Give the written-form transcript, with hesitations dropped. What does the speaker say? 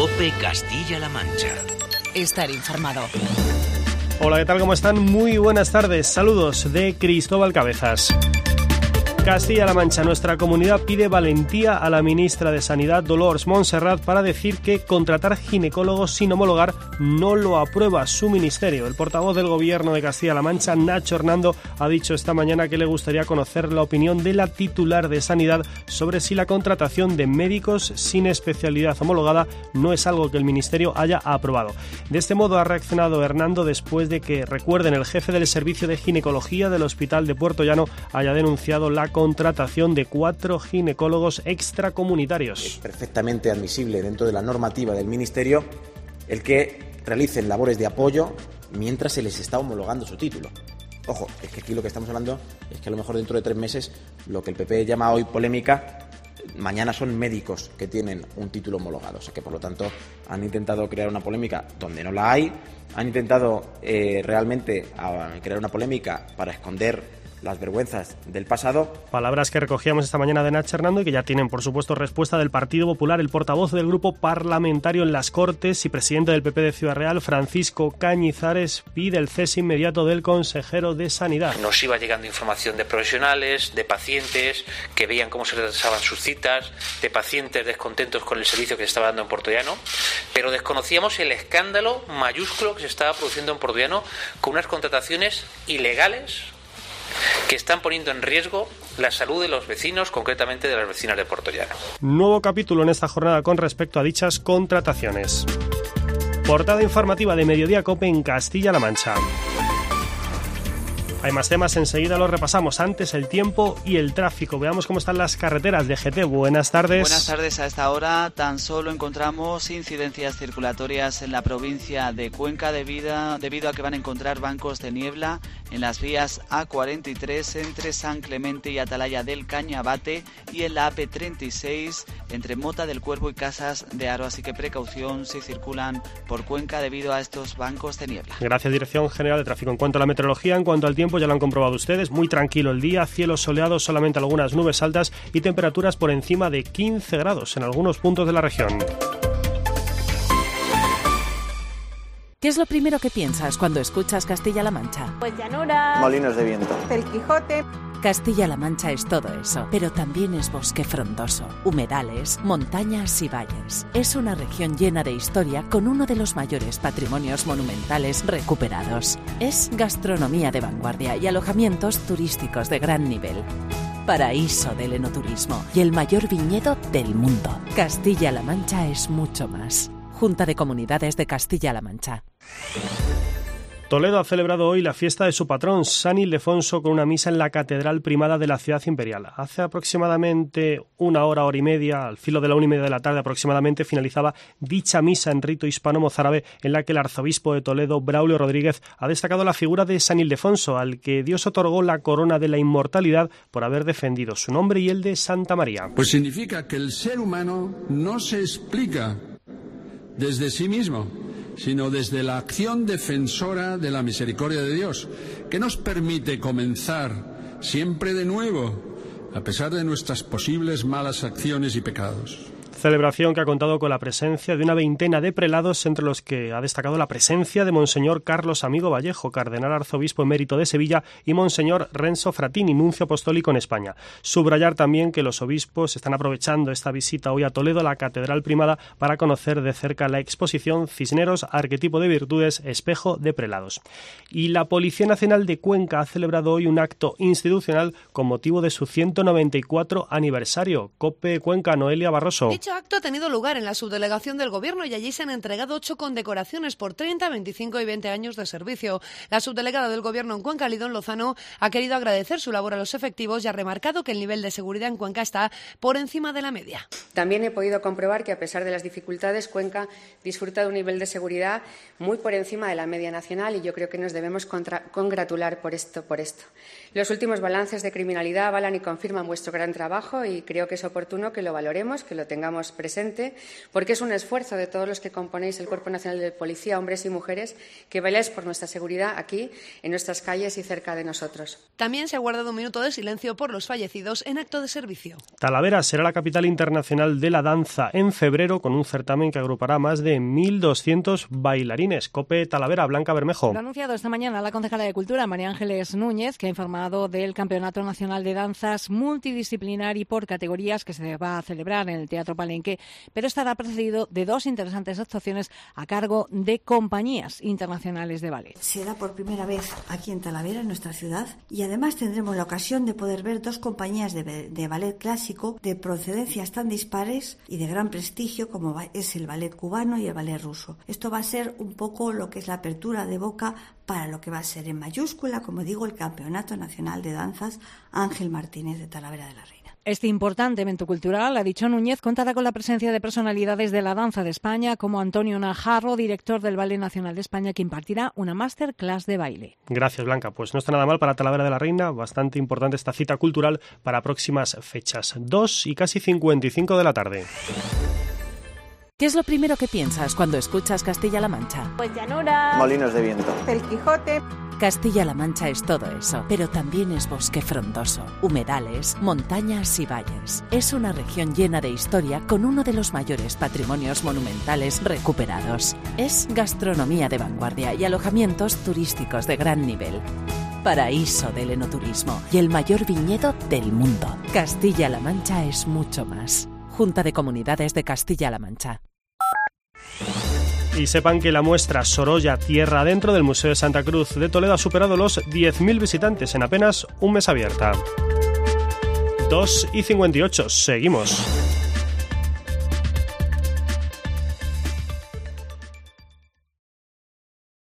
COPE Castilla-La Mancha. Estar informado. Hola, ¿qué tal? ¿Cómo están? Muy buenas tardes. Saludos de Cristóbal Cabezas. Castilla-La Mancha, nuestra comunidad pide valentía a la ministra de Sanidad, Dolors Montserrat, para decir que contratar ginecólogos sin homologar no lo aprueba su ministerio. El portavoz del Gobierno de Castilla-La Mancha, Nacho Hernando, ha dicho esta mañana que le gustaría conocer la opinión de la titular de Sanidad sobre si la contratación de médicos sin especialidad homologada no es algo que el ministerio haya aprobado. De este modo ha reaccionado Hernando después de que, recuerden, el jefe del servicio de ginecología del Hospital de Puerto Llano haya denunciado la contratación de 4 ginecólogos extracomunitarios. Es perfectamente admisible dentro de la normativa del Ministerio el que realicen labores de apoyo mientras se les está homologando su título. Ojo, es que aquí lo que estamos hablando es que a lo mejor dentro de 3 meses lo que el PP llama hoy polémica, mañana son médicos que tienen un título homologado. O sea que, por lo tanto, han intentado crear una polémica donde no la hay, han intentado realmente crear una polémica para esconder las vergüenzas del pasado. Palabras que recogíamos esta mañana de Nacho Hernando y que ya tienen, por supuesto, respuesta del Partido Popular. El portavoz del grupo parlamentario en las Cortes y presidente del PP de Ciudad Real, Francisco Cañizares, pide el cese inmediato del consejero de Sanidad. Nos iba llegando información de profesionales, de pacientes que veían cómo se retrasaban sus citas, de pacientes descontentos con el servicio que se estaba dando en Puerto Llano, pero desconocíamos el escándalo mayúsculo que se estaba produciendo en Puerto Llano con unas contrataciones ilegales que están poniendo en riesgo la salud de los vecinos, concretamente de las vecinas de Puerto Llano. Nuevo capítulo en esta jornada con respecto a dichas contrataciones. Portada informativa de Mediodía COPE en Castilla-La Mancha. Hay más temas, enseguida los repasamos. Antes, el tiempo y el tráfico. Veamos cómo están las carreteras de GT. Buenas tardes. Buenas tardes. A esta hora tan solo encontramos incidencias circulatorias en la provincia de Cuenca debido a que van a encontrar bancos de niebla en las vías A43 entre San Clemente y Atalaya del Cañabate y en la AP36 entre Mota del Cuervo y Casas de Aro. Así que precaución si circulan por Cuenca debido a estos bancos de niebla. Gracias, Dirección General de Tráfico. En cuanto a la meteorología, en cuanto al tiempo, ya lo han comprobado ustedes, muy tranquilo el día, cielo soleado, solamente algunas nubes altas y temperaturas por encima de 15 grados en algunos puntos de la región. ¿Qué es lo primero que piensas cuando escuchas Castilla-La Mancha? Pues llanuras, Molinos de viento, el Quijote. Castilla-La Mancha es todo eso, pero también es bosque frondoso, humedales, montañas y valles. Es una región llena de historia con uno de los mayores patrimonios monumentales recuperados. Es gastronomía de vanguardia y alojamientos turísticos de gran nivel. Paraíso del enoturismo y el mayor viñedo del mundo. Castilla-La Mancha es mucho más. Junta de Comunidades de Castilla-La Mancha. Toledo ha celebrado hoy la fiesta de su patrón, San Ildefonso, con una misa en la Catedral Primada de la ciudad imperial. Hace aproximadamente una hora y media, al filo de la 1:30 de la tarde aproximadamente, finalizaba dicha misa en rito hispano-mozárabe en la que el arzobispo de Toledo, Braulio Rodríguez, ha destacado la figura de San Ildefonso, al que Dios otorgó la corona de la inmortalidad por haber defendido su nombre y el de Santa María. Pues significa que el ser humano no se explica desde sí mismo, sino desde la acción defensora de la misericordia de Dios, que nos permite comenzar siempre de nuevo, a pesar de nuestras posibles malas acciones y pecados. Celebración que ha contado con la presencia de una veintena de prelados, entre los que ha destacado la presencia de Monseñor Carlos Amigo Vallejo, cardenal arzobispo emérito de Sevilla, y Monseñor Renzo Fratini, nuncio apostólico en España. Subrayar también que los obispos están aprovechando esta visita hoy a Toledo, a la Catedral Primada, para conocer de cerca la exposición Cisneros, arquetipo de virtudes, espejo de prelados. Y la Policía Nacional de Cuenca ha celebrado hoy un acto institucional con motivo de su 194 aniversario. COPE Cuenca, Noelia Barroso. Dicho acto ha tenido lugar en la subdelegación del Gobierno y allí se han entregado 8 condecoraciones por 30, 25 y 20 años de servicio. La subdelegada del Gobierno en Cuenca, Lidón Lozano, ha querido agradecer su labor a los efectivos y ha remarcado que el nivel de seguridad en Cuenca está por encima de la media. También he podido comprobar que, a pesar de las dificultades, Cuenca disfruta de un nivel de seguridad muy por encima de la media nacional y yo creo que nos debemos congratular por esto. Los últimos balances de criminalidad avalan y confirman vuestro gran trabajo y creo que es oportuno que lo valoremos, que lo tengamos tenemos presente, porque es un esfuerzo de todos los que componéis el Cuerpo Nacional de Policía, hombres y mujeres, que veláis por nuestra seguridad aquí, en nuestras calles y cerca de nosotros. También se ha guardado un minuto de silencio por los fallecidos en acto de servicio. Talavera será la capital internacional de la danza en febrero, con un certamen que agrupará más de 1.200 bailarines. COPE Talavera, Blanca Bermejo. Lo ha anunciado esta mañana la concejala de Cultura, María Ángeles Núñez, que ha informado del Campeonato Nacional de Danzas multidisciplinar y por categorías que se va a celebrar en el Teatro Palenque, pero estará precedido de 2 interesantes actuaciones a cargo de compañías internacionales de ballet. Será por primera vez aquí en Talavera, en nuestra ciudad, y además tendremos la ocasión de poder ver 2 compañías de ballet clásico de procedencias tan dispares y de gran prestigio como es el ballet cubano y el ballet ruso. Esto va a ser un poco lo que es la apertura de boca para lo que va a ser en mayúscula, como digo, el Campeonato Nacional de Danzas Ángel Martínez de Talavera de la Reina. Este importante evento cultural, ha dicho Núñez, contará con la presencia de personalidades de la danza de España, como Antonio Najarro, director del Ballet Nacional de España, que impartirá una masterclass de baile. Gracias, Blanca. Pues no está nada mal para Talavera de la Reina, bastante importante esta cita cultural para próximas fechas. 2:55 de la tarde. ¿Qué es lo primero que piensas cuando escuchas Castilla-La Mancha? Pues llanura, molinos de viento, el Quijote. Castilla-La Mancha es todo eso, pero también es bosque frondoso, humedales, montañas y valles. Es una región llena de historia con uno de los mayores patrimonios monumentales recuperados. Es gastronomía de vanguardia y alojamientos turísticos de gran nivel. Paraíso del enoturismo y el mayor viñedo del mundo. Castilla-La Mancha es mucho más. Junta de Comunidades de Castilla-La Mancha. Y sepan que la muestra Sorolla Tierra Adentro del Museo de Santa Cruz de Toledo ha superado los 10.000 visitantes en apenas un mes abierta. 2:58, seguimos.